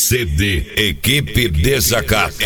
CD Equipe Desacato.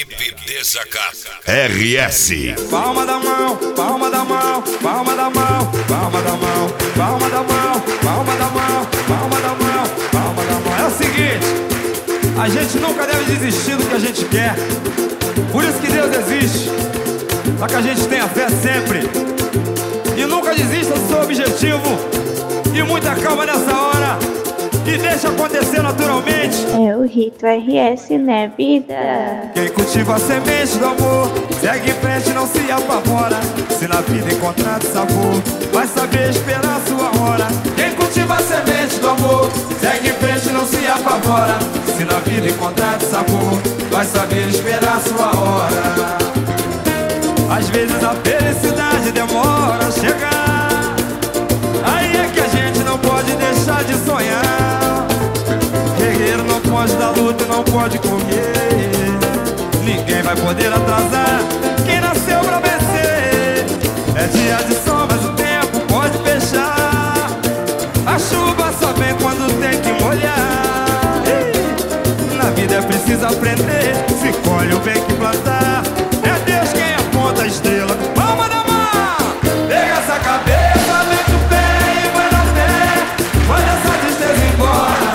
RS. Palma da mão, palma da mão, palma da mão, palma da mão, palma da mão, palma da mão, palma da mão, palma da mão. É o seguinte, a gente nunca deve desistir do que a gente quer. Por isso que Deus existe, para que a gente tenha fé sempre. E nunca desista do seu objetivo. E muita calma nessa hora. E deixa acontecer naturalmente. É o rito RS, né, vida? Quem cultiva a semente do amor segue em frente, não se apavora. Se na vida encontrar sabor, vai saber esperar a sua hora. Quem cultiva a semente do amor segue em frente, não se apavora. Se na vida encontrar sabor, vai saber esperar a sua hora. Às vezes a felicidade demora a chegar. Aí é que a gente não pode deixar de sonhar. Guerreiro não pode dar luta e não pode correr. Ninguém vai poder atrasar quem nasceu pra vencer. É dia de sol, mas o tempo pode fechar. A chuva só vem quando tem que molhar. Na vida é preciso aprender. Se colhe o bem que plantar. É Deus quem aponta a estrela. Palma da mão, pega essa cabeça, mete o pé e vai na fé. Manda essa tristeza embora.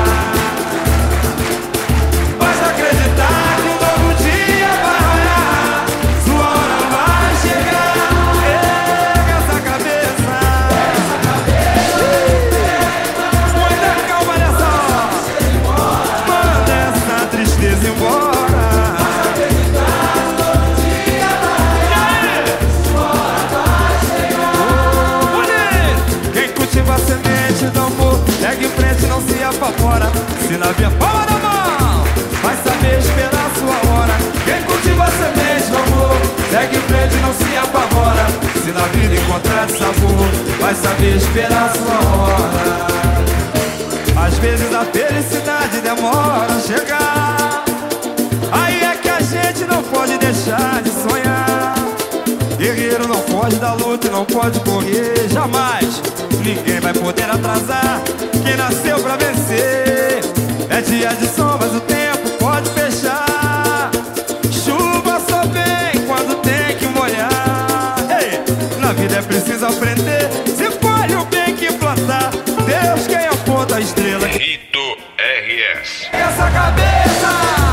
Basta acreditar que um novo dia vai raiar. Sua hora vai chegar. Pega essa cabeça. Muita calma nessa hora. Manda essa tristeza embora. Segue em frente, não se apavora. Se na via palma da mão, vai saber esperar a sua hora. Quem cultiva a semente do amor segue em frente, não se apavora. Se na vida encontrar sabor, vai saber esperar a sua hora. Às vezes a felicidade demora a chegar. Aí é que a gente não pode deixar de sonhar. Guerreiro não pode dar luta e não pode correr jamais. Ninguém vai poder atrasar quem nasceu pra vencer. É dia de sol, mas o tempo pode fechar. Chuva só vem quando tem que molhar. Ei, na vida é preciso aprender. Se colhe o bem que plantar. Deus quem aponta a estrela. Rito RS. Essa cabeça.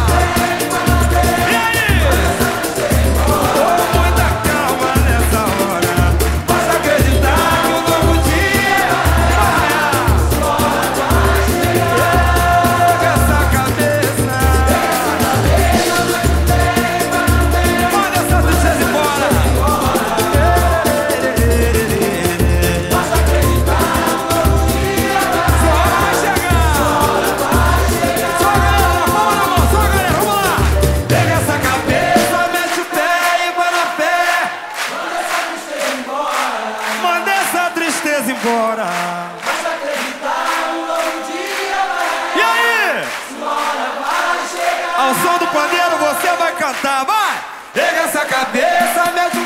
Embora. Basta acreditar, um novo dia vai. E aí? Sua hora vai chegar. Ao som do pandeiro você vai cantar, vai! Pega essa cabeça, mete o